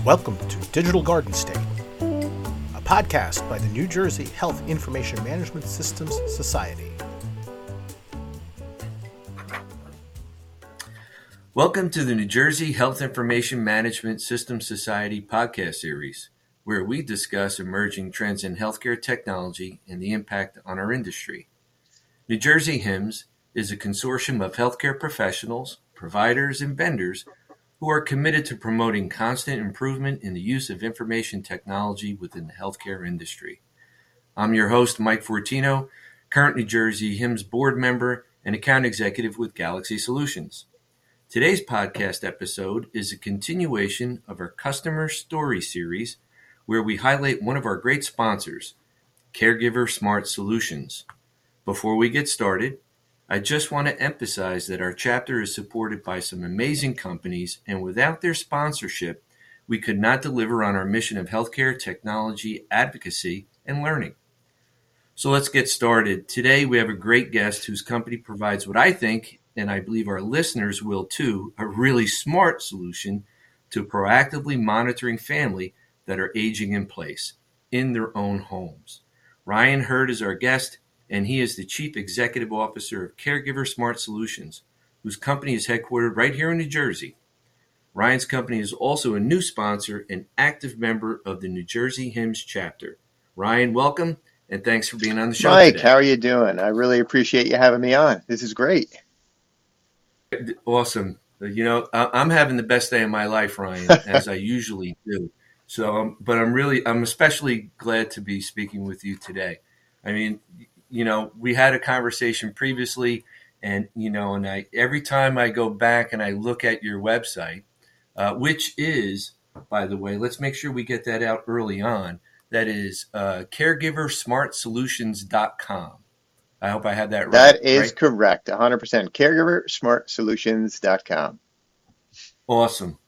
Welcome to Digital Garden State, a podcast by the New Jersey Health Information Management Systems Society. Welcome to the New Jersey Health Information Management Systems Society podcast series, where we discuss emerging trends in healthcare technology and the impact on our industry. New Jersey HIMSS is a consortium of healthcare professionals, providers, and vendors who are committed to promoting constant improvement in the use of information technology within the healthcare industry. I'm your host, Mike Fortino, current New Jersey HIMSS board member and account executive with Galaxy Solutions. Today's podcast episode is a continuation of our Customer Story series, where we highlight one of our great sponsors, Caregiver Smart Solutions. Before we get started, I just want to emphasize that our chapter is supported by some amazing companies, and without their sponsorship, we could not deliver on our mission of healthcare technology advocacy and learning. So let's get started. Today we have a great guest whose company provides what I think, and I believe our listeners will too, a really smart solution to proactively monitoring family that are aging in place in their own homes. Ryan Hurd is our guest, and he is the Chief Executive Officer of Caregiver Smart Solutions, whose company is headquartered right here in New Jersey. Ryan's company is also a new sponsor and active member of the New Jersey HIMSS chapter. Ryan, welcome, and thanks for being on the show Mike, today. how are you doing? I really appreciate you having me on. This is great. Awesome. You know, I'm having the best day of my life, Ryan, as I usually do. So, but I'm especially glad to be speaking with you today. I mean, you know, we had a conversation previously, and every time I go back and I look at your website, which is, by the way, let's make sure we get that out early on. That is caregiversmartsolutions.com. I hope I had that right. That is correct, 100%. Caregiversmartsolutions.com. Awesome.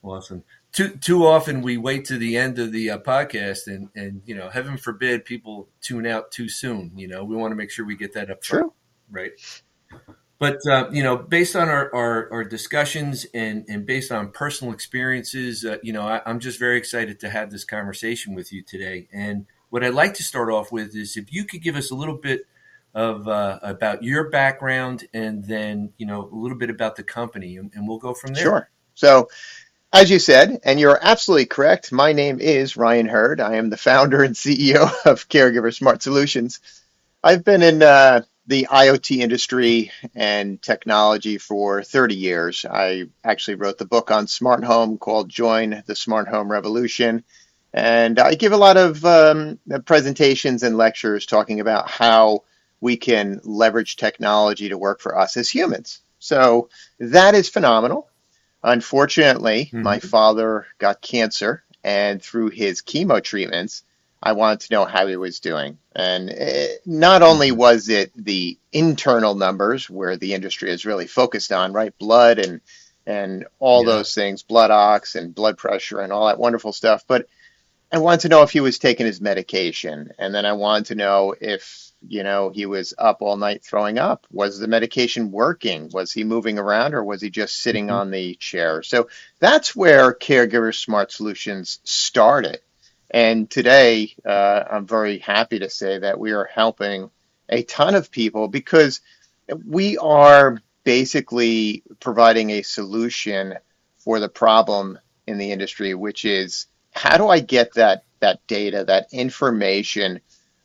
Too often we wait to the end of the podcast and heaven forbid people tune out too soon. We want to make sure we get that up front. True. Right. But, based on our discussions and based on personal experiences, I'm just very excited to have this conversation with you today. And what I'd like to start off with is if you could give us a little bit of about your background and then, a little bit about the company, and we'll go from there. Sure. So, as you said, and you're absolutely correct, my name is Ryan Hurd. I am the founder and CEO of Caregiver Smart Solutions. I've been in the IoT industry and technology for 30 years. I actually wrote the book on smart home called Join the Smart Home Revolution. And I give a lot of presentations and lectures talking about how we can leverage technology to work for us as humans. So that is phenomenal. Unfortunately, my father got cancer, and through his chemo treatments, I wanted to know how he was doing. And not only was it the internal numbers where the industry is really focused on, right? Blood and all those things, blood ox and blood pressure and all that wonderful stuff. But I wanted to know if he was taking his medication. And then I wanted to know if, he was up all night throwing up. Was the medication working? Was he moving around, or was he just sitting on the chair? So that's where Caregiver Smart Solutions started. And today, I'm very happy to say that we are helping a ton of people because we are basically providing a solution for the problem in the industry, which is how do I get that data, that information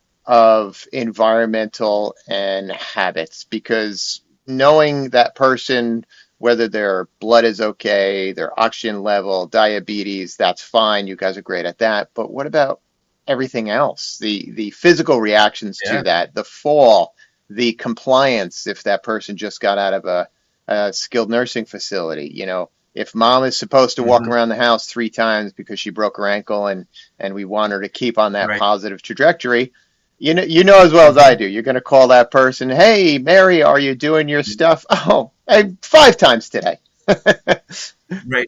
of environmental and habits? Because knowing that person, whether their blood is okay, their oxygen level, diabetes, that's fine. You guys are great at that. But what about everything else? The physical reactions to that, the fall, the compliance if that person just got out of a skilled nursing facility. If mom is supposed to walk around the house 3 times because she broke her ankle and we want her to keep on that positive trajectory, you know as well as I do, you're going to call that person, hey, Mary, are you doing your stuff? Oh, 5 times today. Right.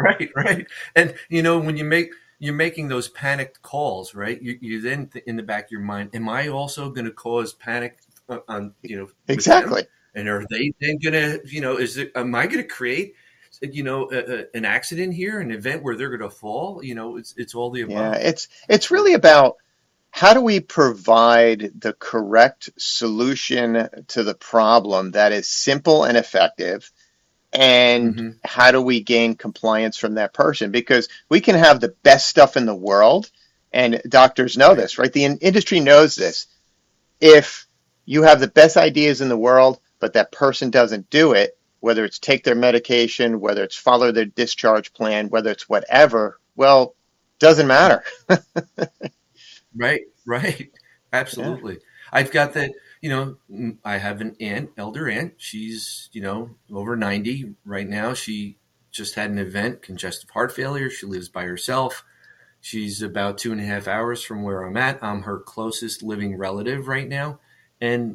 And, when you're making those panicked calls, right? You then in the back of your mind, am I also going to cause panic on, Exactly. And are they then going to, am I going to create an accident here, an event where they're going to fall. It's all the Yeah, above. it's really about how do we provide the correct solution to the problem that is simple and effective, and Hmm. how do we gain compliance from that person? Because we can have the best stuff in the world, and doctors know Right. this, right? The industry knows this. If you have the best ideas in the world, but that person doesn't do it, whether it's take their medication, whether it's follow their discharge plan, whether it's whatever, well, doesn't matter. Right. Right. Yeah, Absolutely. I've got that. I have an aunt, elder aunt. She's over 90 right now. She just had an event, congestive heart failure. She lives by herself. She's about 2.5 hours from where I'm at. I'm her closest living relative right now, and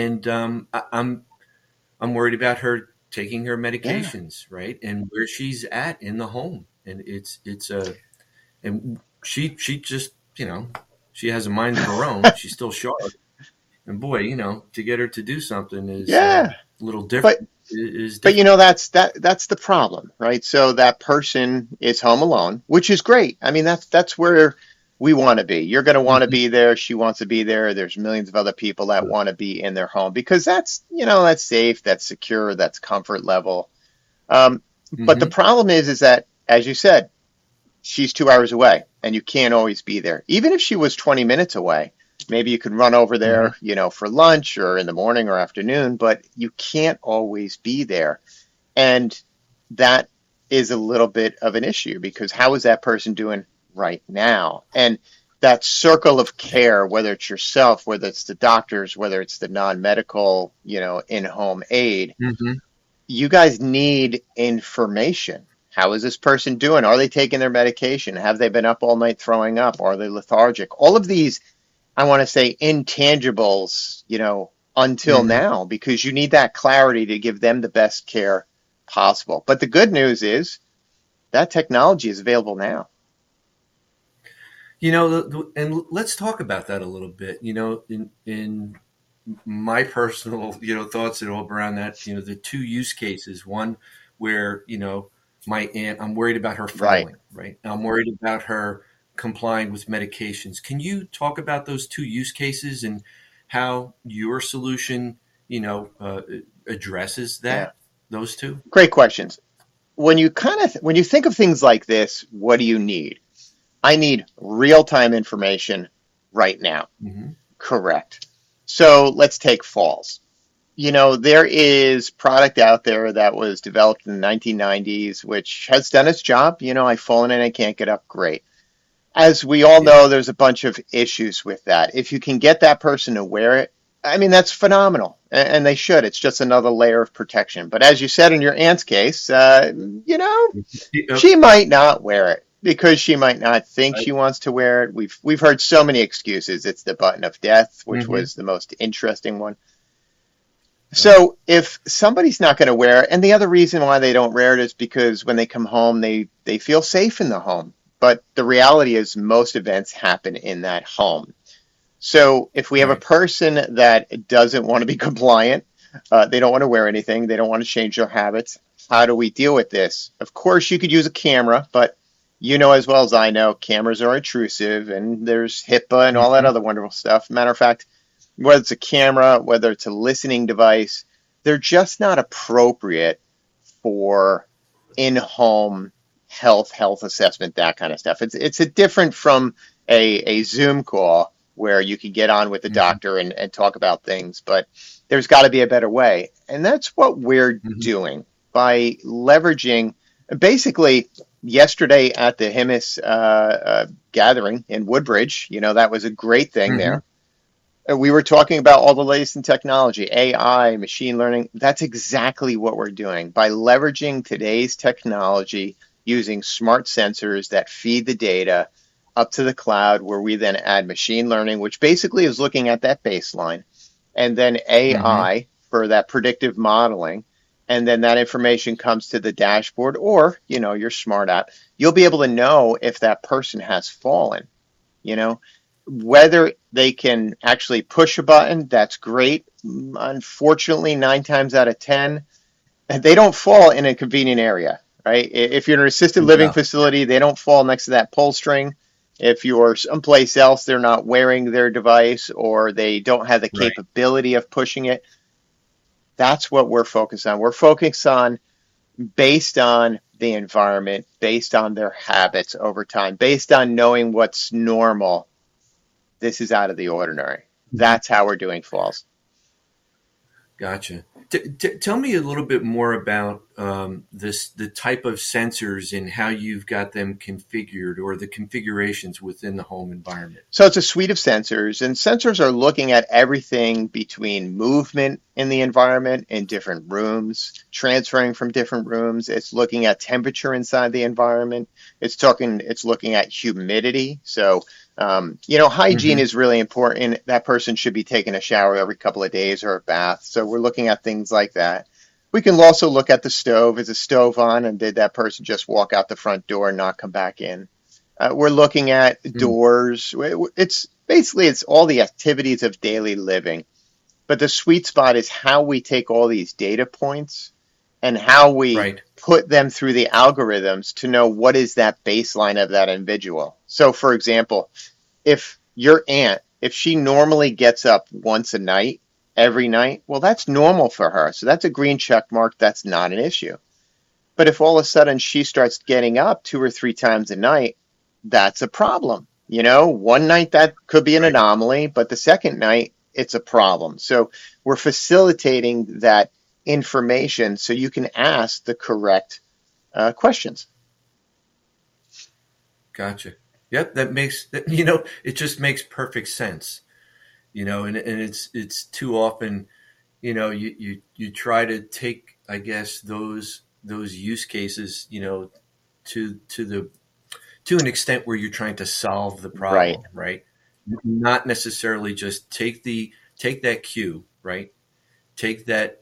I'm worried about her taking her yeah. medications, right, and where she's at in the home, and it's a and she just she has a mind of her own. She's still sharp, and boy, to get her to do something is Yeah. a little But different. Is But difficult. that's the problem, right? So that person is home alone, which is great. I mean, that's where we want to be. You're going to want to Mhm. be there. She wants to be there. There's millions of other people that want to be in their home because that's safe, that's secure, that's comfort level. Um, but the Hmm. problem is that, as you said, she's 2 hours away and you can't always be there. Even if she was 20 minutes away, maybe you could run over Hmm. there, for lunch or in the morning or afternoon, but you can't always be there. And that is a little bit of an issue because how is that person doing right now? And that circle of care, whether it's yourself, whether it's the doctors, whether it's the non-medical, in-home aid, Hmm. you guys need information. How is this person doing? Are they taking their medication? Have they been up all night throwing up? Are they lethargic? All of these, I want to say, intangibles, until Hmm. now, because you need that clarity to give them the best care possible. But the good news is that technology is available now. And let's talk about that a little bit. In my personal, thoughts that all around that, the two use cases. One where, my aunt, I'm worried about her Right. falling, right? I'm worried about her complying with medications. Can you talk about those two use cases and how your solution, addresses Yeah. those two? Great questions. When you think of things like this, what do you need? I need real-time information right now. Hmm. Correct. So let's take falls. There is product out there that was developed in the 1990s, which has done its job. I've fallen and I can't get up. Great. As we all Yeah. know, there's a bunch of issues with that. If you can get that person to wear it, I mean, that's phenomenal. And they should. It's just another layer of protection. But as you said in your aunt's case, Yep. she might not wear it because she might not think Right. she wants to wear it. We've heard so many excuses. It's the button of death, which Hmm. was the most interesting one. Right. So if somebody's not going to wear it, and the other reason why they don't wear it is because when they come home, they feel safe in the home. But the reality is most events happen in that home. So if we have a Right. person that doesn't want to be compliant, they don't want to wear anything, they don't want to change their habits, how do we deal with this? Of course, you could use a camera, but you know as well as I know, cameras are intrusive and there's HIPAA and all that Hmm. other wonderful stuff. Matter of fact, whether it's a camera, whether it's a listening device, they're just not appropriate for in-home health assessment, that kind of stuff. It's a different from a Zoom call where you can get on with the Hmm. doctor and talk about things, but there's got to be a better way. And that's what we're Hmm. doing by leveraging basically yesterday at the HIMIS gathering in Woodbridge. That was a great thing Hmm. there. We were talking about all the latest in technology, AI, machine learning. That's exactly what we're doing by leveraging today's technology using smart sensors that feed the data up to the cloud, where we then add machine learning, which basically is looking at that baseline, and then Hmm. AI for that predictive modeling. And then that information comes to the dashboard or, your smart app. You'll be able to know if that person has fallen, you know, whether they can actually push a button, that's great. Unfortunately, 9 times out of 10, they don't fall in a convenient area. right? If you're in an assisted living Yeah. facility, they don't fall next to that pull string. If you're someplace else, they're not wearing their device or they don't have the Right. capability of pushing it. That's what we're focused on. We're focused on based on the environment, based on their habits over time, based on knowing what's normal. This is out of the ordinary. That's how we're doing falls. Gotcha. Tell me a little bit more about the type of sensors and how you've got them configured, or the configurations within the home environment. So it's a suite of sensors, and sensors are looking at everything between movement in the environment in different rooms, transferring from different rooms. It's looking at temperature inside the environment. It's looking at humidity. So hygiene Hmm. is really important. That person should be taking a shower every couple of days or a bath. So we're looking at things like that. We can also look at the stove. Is the stove on, and did that person just walk out the front door and not come back in? We're looking at doors. It's all the activities of daily living. But the sweet spot is how we take all these data points and how we Right. put them through the algorithms to know what is that baseline of that individual. So, for example, if your aunt, if she normally gets up once a night, every night, well, that's normal for her. So that's a green check mark. That's not an issue. But if all of a sudden she starts getting up 2 or 3 times a night, that's a problem. One night that could be an Right. anomaly, but the second night it's a problem. So we're facilitating that information so you can ask the correct questions. Gotcha. Yep. It just makes perfect sense. And it's too often, you try to take, I guess, those use cases, to an extent where you're trying to solve the Right. problem, right? Not necessarily just take that cue, right? Take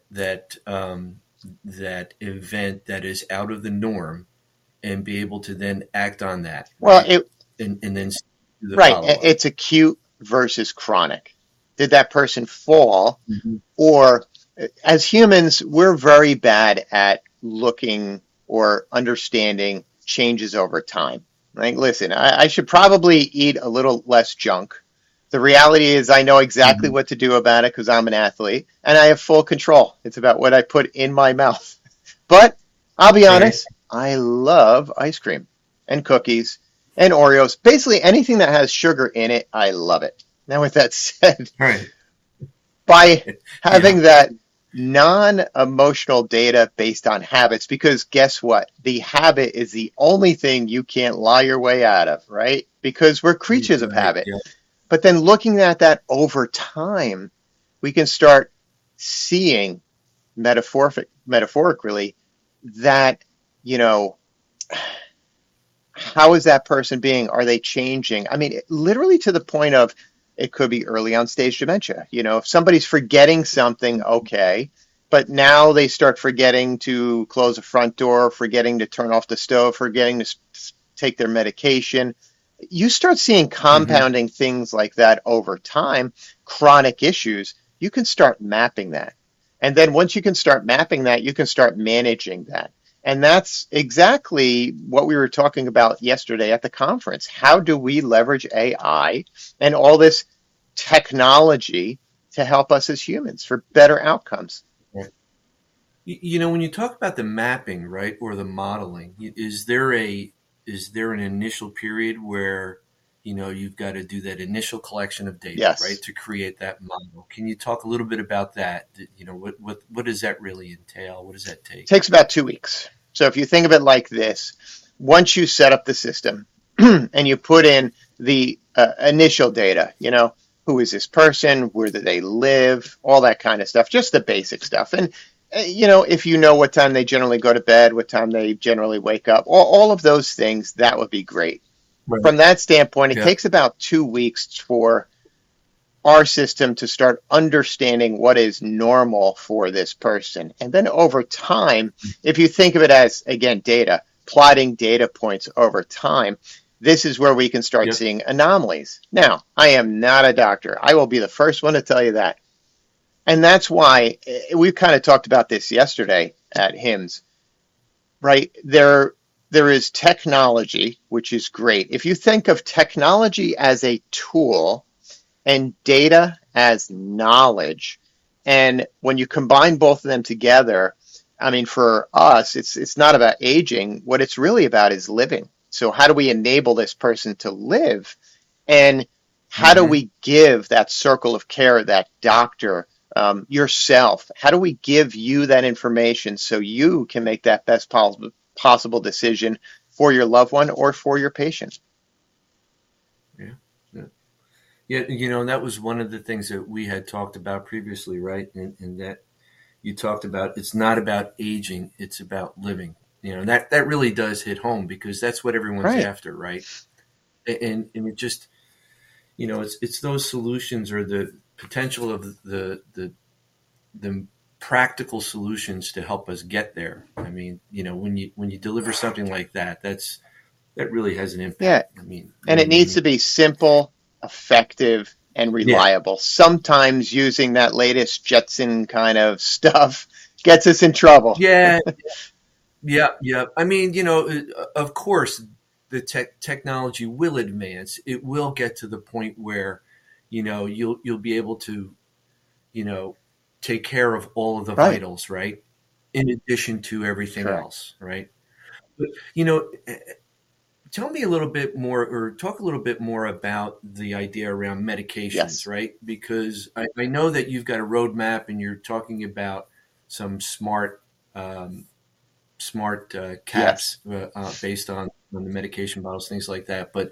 that event that is out of the norm and be able to then act on that, Well, right? And then do the right. follow up. It's acute versus chronic. Did that person fall? Mhm. Or as humans, we're very bad at looking or understanding changes over time. Like, listen, I should probably eat a little less junk. The reality is, I know exactly Mhm. what to do about it because I'm an athlete and I have full control. It's about what I put in my mouth. But I'll be Right. honest, I love ice cream and cookies and Oreos. Basically, anything that has sugar in it, I love it. Now, with that said, Right. by Yeah. having that non-emotional data based on habits, because guess what? The habit is the only thing you can't lie your way out of, right? Because we're creatures of Right. habit. Yeah. But then looking at that over time, we can start seeing metaphorically that, you know, how is that person being? Are they changing? I mean, literally to the point of it could be early on stage dementia. If somebody's forgetting something, okay, but now they start forgetting to close the front door, forgetting to turn off the stove, forgetting to take their medication. You start seeing Hmm. compounding things like that over time, chronic issues. You can start mapping that. And then once you can start mapping that, you can start managing that. And that's exactly what we were talking about yesterday at the conference. How do we leverage AI and all this technology to help us as humans for better outcomes? Right. When you talk about the mapping, right, or the modeling, is there an initial period where you've got to do that initial collection of data, right, Yes. to create that model? Can you talk a little bit about that? What does that really entail? What does that It take? takes about 2 weeks. So if you think of it like this, once you set up the system and you put in the initial data, who is this person, where do they live, all that kind of stuff, just the basic stuff. And, if you know what time they generally go to bed, what time they generally wake up, all of those things, that would be great. Right. From that standpoint, it Yeah. takes about 2 weeks for our system to start understanding what is normal for this person. And then over time, if you think of it as, again, data, plotting data points over time, this is where we can start Yep. seeing anomalies. Now, I am not a doctor. I will be the first one to tell you that. And that's why we've kind of talked about this yesterday at HIMSS. right? There is technology, which is great. If you think of technology as a tool and data as knowledge, and when you combine both of them together, I mean, for us, it's not about aging. What it's really about is living. So how do we enable this person to live? And how do Hmm. we give that circle of care, that doctor, yourself? How do we give you that information so you can make that best possible decision for your loved one or for your patient? Yeah. Yeah. Yeah. You know, that was one of the things that we had talked about previously, right? And that you talked about it's not about aging, it's about living. You know, that really does hit home because that's what everyone's Right. after, right? And it just, you know, it's those solutions or the potential of the practical solutions to help us get there. I mean, you know, when you deliver something like that, that really has an Yeah. impact. I mean, you And know it what I needs mean? to be simple, effective, and Yeah. reliable. Sometimes using that latest Jetson kind of stuff gets us in trouble. Yeah. Yeah. Yeah. I mean, you know, of course, the technology will advance. It will get to the point where, you know, you'll be able to, you know, take care of all of the Right. vitals, right? In addition to everything Correct. else, right? But, you know, tell me a little bit more or talk a little bit more about the idea around medications, Yes. right? Because I know that you've got a roadmap and you're talking about some um, smart Yes. caps based on the medication bottles, things like that. But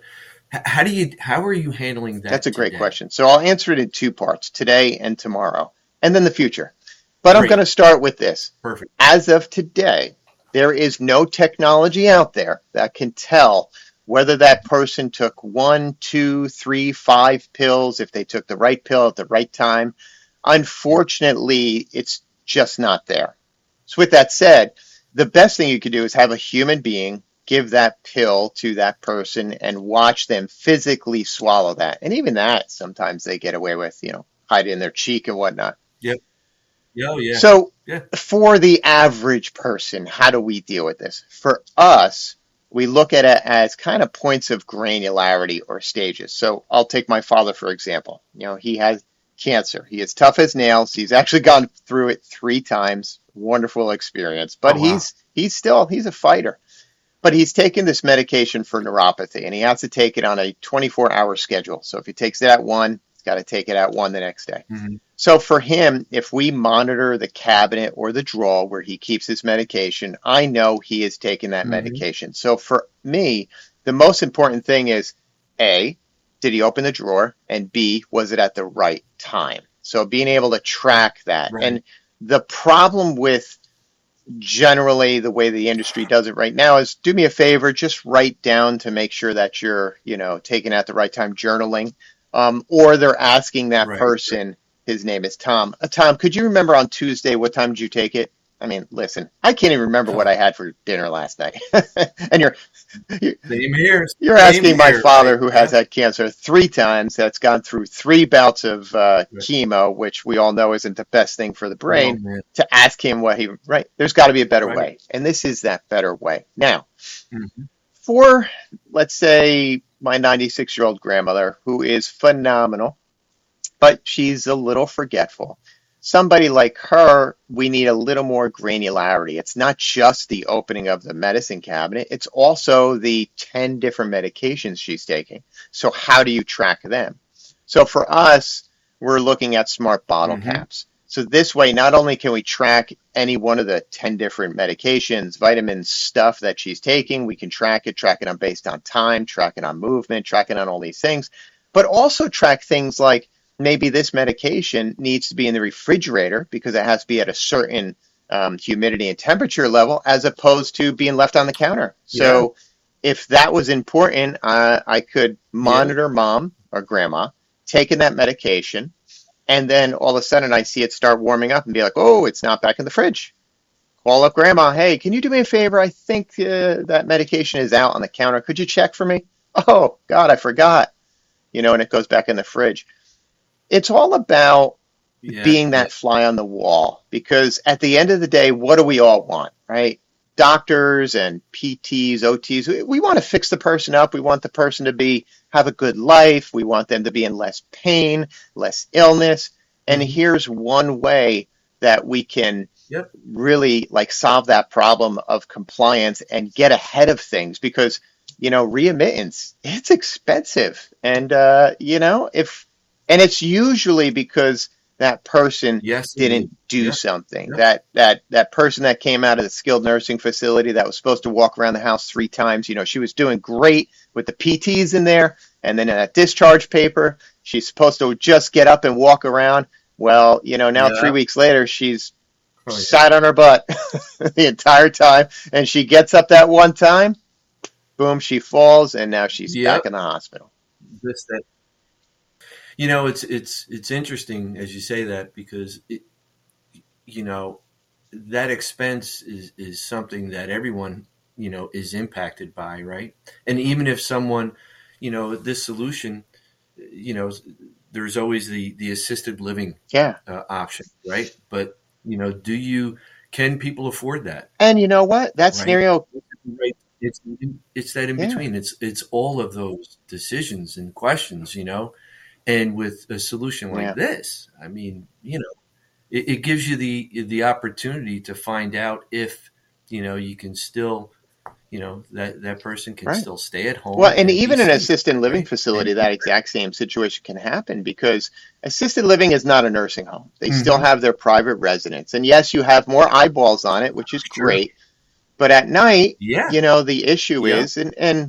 how are you handling That's that a great today? question. So I'll answer it in two parts, today and tomorrow, and then the future. But I'm going Great, to start with this. perfect. As of today, there is no technology out there that can tell whether that person took one, two, three, five pills, if they took the right pill at the right time. Yeah. Unfortunately, it's just not there. So, with that said, the best thing you could do is have a human being give that pill to that person and watch them physically swallow that. And even that, sometimes they get away with, hide it in their cheek and whatnot. Yep. Yeah. Oh, yeah. So, Yeah. for the average person, how do we deal with this? For us, we look at it as kind of points of granularity or stages. So, I'll take my father, for example. He has cancer. He is tough as nails. He's actually gone through it 3 times. Wonderful experience. But Oh, wow. he's a fighter. But he's taken this medication for neuropathy, and he has to take it on a 24-hour schedule. So if he takes it at 1, he's got to take it at 1 the next day. Hmm. So for him, if we monitor the cabinet or the drawer where he keeps his medication, I know he is taking that Hmm. medication. So for me, the most important thing is A, did he open the drawer? And B, was it at the right time? So being able to track that. Right. And the problem with generally the way the industry does it right now is do me a favor, just write down to make sure that you're, taking at the right time, journaling. Or they're asking that Right. Right. person, his name is Tom. Tom, could you remember on Tuesday what time did you take it? I mean, listen, I can't even remember what Oh, I had for dinner last night. And same here. you're Same asking my here. Right. father, who has Yeah. had cancer 3 times, that's gone through 3 bouts of Right. chemo, which we all know isn't the best thing for the Oh, brain, man. to ask him right. There's got to be a better Right. way. And this is that better way. Now, Hmm. for, let's say, my 96-year-old grandmother, who is phenomenal, but she's a little forgetful. Somebody like her, we need a little more granularity. It's not just the opening of the medicine cabinet, it's also the 10 different medications she's taking. So, how do you track them? So, for us, we're looking at smart bottle Hmm. caps. So, this way, not only can we track any one of the 10 different medications, vitamins, stuff that she's taking, we can track it on based on time, track it on movement, track it on all these things, but also track things like maybe this medication needs to be in the refrigerator because it has to be at a certain humidity and temperature level as opposed to being left on the counter. Yeah. So if that was important, I could Yeah. monitor mom or grandma taking that medication, and then all of a sudden I see it start warming up and be like, oh, it's not back in the fridge. Call up grandma. Hey, can you do me a favor? I think that medication is out on the counter. Could you check for me? Oh, God, I forgot. And it goes back in the fridge. It's all about Yeah. being Yeah. that fly on the wall because at the end of the day, what do we all want, right? doctors and PTs, OTs, we want to fix the person up. We want the person to have a good life. We want them to be in less pain, less illness. And here's one way that we can really like solve that problem of compliance and get ahead of things, because readmittance, it's expensive, and it's usually because that person didn't do something. That person that came out of the skilled nursing facility that was supposed to walk around the house 3 times, she was doing great with the PTs in there, and then in that discharge paper, she's supposed to just get up and walk around. Well, now 3 weeks later, she's sat on her butt the entire time, and she gets up that one time, boom, she falls, and now she's back in the hospital. It's interesting as you say that, because that expense is something that everyone is impacted by, right? And even if someone, this solution, there's always the assisted living option, right? But can people afford that? And you know what? That scenario, it's that in between. It's all of those decisions and questions, And with a solution like this, I mean, it gives you the opportunity to find out if you can still, that person can still stay at home. Well, and even in an assisted living facility, that exact same situation can happen, because assisted living is not a nursing home. They still have their private residence. And yes, you have more eyeballs on it, which is great. But at night, the issue is, and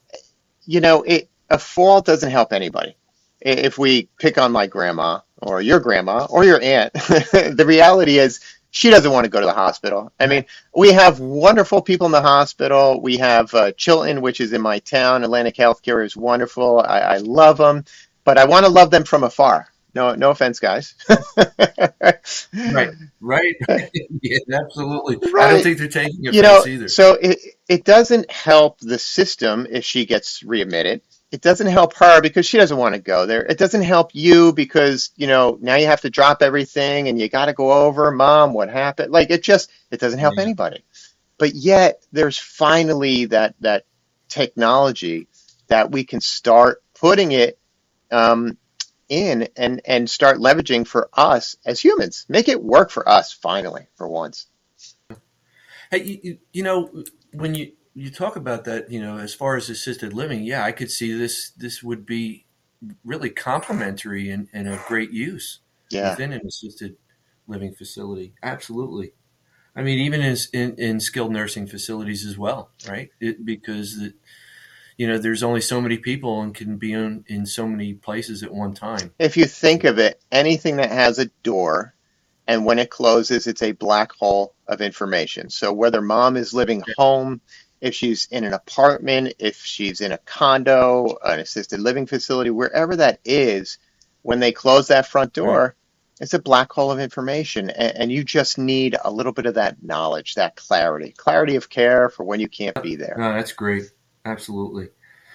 a fall doesn't help anybody. If we pick on my grandma or your aunt, the reality is she doesn't want to go to the hospital. I mean, we have wonderful people in the hospital. We have Chilton, which is in my town. Atlantic Healthcare is wonderful. I love them, but I want to love them from afar. No offense, guys. Right. Yeah, absolutely. Right. I don't think they're taking offense either. So it doesn't help the system if she gets readmitted. It doesn't help her because she doesn't want to go there. It doesn't help you because, now you have to drop everything and you got to go over, Mom, what happened? Like, it doesn't help anybody. But yet there's finally that technology that we can start putting it in and start leveraging for us as humans. Make it work for us finally, for once. Hey, when you talk about that, as far as assisted living, I could see this would be really complementary and of great use within an assisted living facility. Absolutely. I mean, even in skilled nursing facilities as well, right? Because there's only so many people and can be in so many places at one time. If you think of it, anything that has a door, and when it closes, it's a black hole of information. So whether Mom is living home, if she's in an apartment, if she's in a condo, an assisted living facility, wherever that is, when they close that front door, it's a black hole of information. And you just need a little bit of that knowledge, that clarity of care for when you can't be there. No, that's great. Absolutely.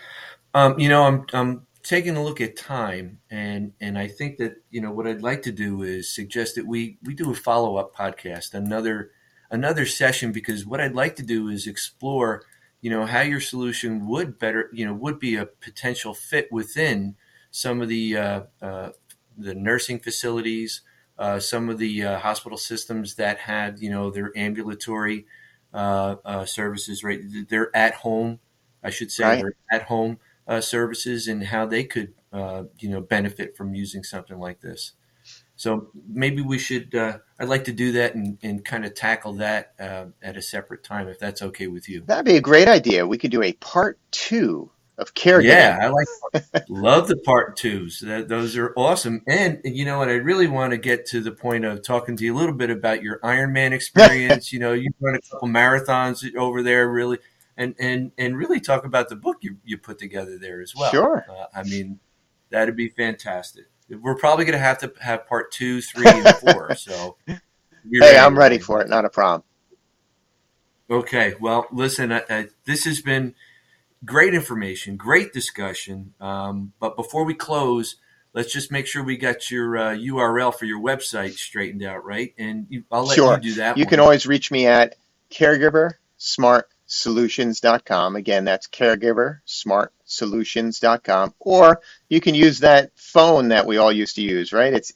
I'm taking a look at time, and I think that, what I'd like to do is suggest that we do a follow-up podcast, another session, because what I'd like to do is explore, how your solution would be a potential fit within some of the nursing facilities, some of the hospital systems that had, their ambulatory services, right? They're at home, I should say, they're at home services, and how they could, benefit from using something like this. So maybe we should, I'd like to do that and kind of tackle that at a separate time, if that's okay with you. That'd be a great idea. We could do a part 2 of caregiving. Yeah, love the part 2s. Those are awesome. And you know what? I really want to get to the point of talking to you a little bit about your Ironman experience. You've run a couple marathons over there, really, and really talk about the book you put together there as well. Sure. I mean, that'd be fantastic. We're probably going to have part 2, 3, and 4. So, hey, I'm ready for it. Not a problem. Okay. Well, listen, this has been great information, great discussion. But before we close, let's just make sure we got your URL for your website straightened out, right? And I'll let you do that. You can always reach me at caregiversmartsolutions.com. Again, that's caregiversmartsolutions.com. Or you can use that phone that we all used to use, right? It's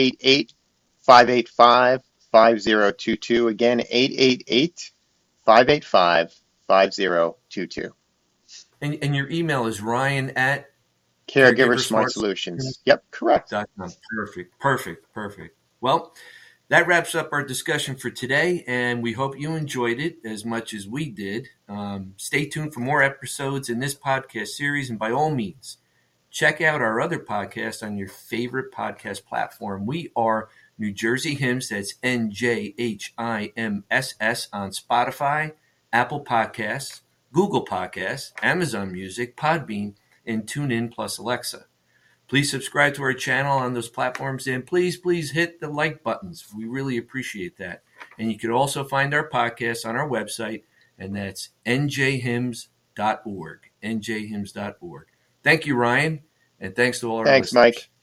888-585-5022. Again, 888-585-5022. And your email is Ryan at Caregiver Smart Solutions. Yep, correct. Perfect. Well, that wraps up our discussion for today, and we hope you enjoyed it as much as we did. Stay tuned for more episodes in this podcast series, and by all means, check out our other podcasts on your favorite podcast platform. We are New Jersey HIMSS, that's NJHIMSS, on Spotify, Apple Podcasts, Google Podcasts, Amazon Music, Podbean, and TuneIn plus Alexa. Please subscribe to our channel on those platforms, and please hit the like buttons. We really appreciate that. And you can also find our podcast on our website, and that's njhims.org, njhims.org. Thank you, Ryan, and thanks to all our listeners. Thanks, Mike.